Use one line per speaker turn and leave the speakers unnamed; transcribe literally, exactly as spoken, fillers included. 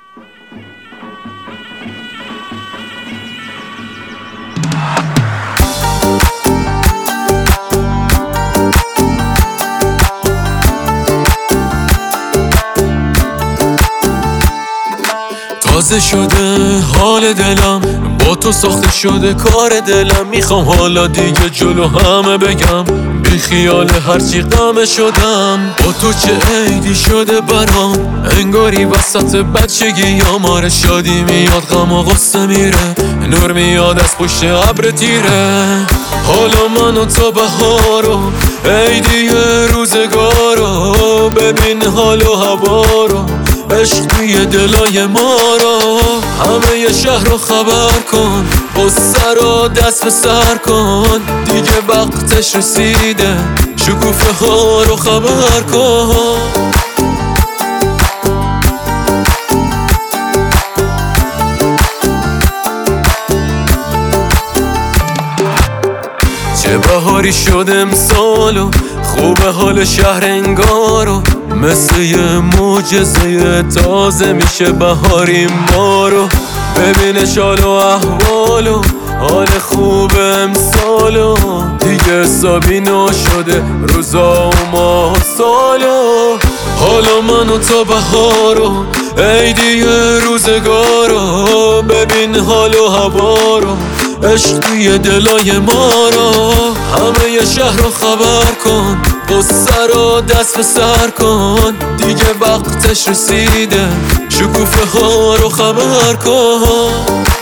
تازه شده حال دلم، با تو ساخته شده کار دلم. میخوام حالا دیگه جلو همه بگم بی خیال هرچی غمه شدم. با تو چه عیدی شده برام، انگاری وسط بچگی یا مار شادی میاد غم و غصه میره، نور میاد از پشت ابر تیره. حالا من و تو بهارو، عیدی روزگارو، ببین حال و هوا رو، عشق توی دلای ما رو. همه ی شهر رو خبر کن، غصه رو دست به سر کن، دیگه وقتش رسیده، شکوفه ها رو خبر کن. چه بهاری شد امسالو، خوبه حال شهر انگارو، مثل یه معجزه تازه میشه بهاری ما رو. ببین شال و احوالو، حال خوب امسالو، دیگه حسابی نشده روزا و ماه و سالو. حالا من و تو بهارو، عیدی روزگارو، ببین حال و هوا رو، عشق توی دلای ما رو. همه ی شهر رو خبر کن، غصه رو دست به سر کن، دیگه وقتش رسیده، شکوفه ها رو خبر کن.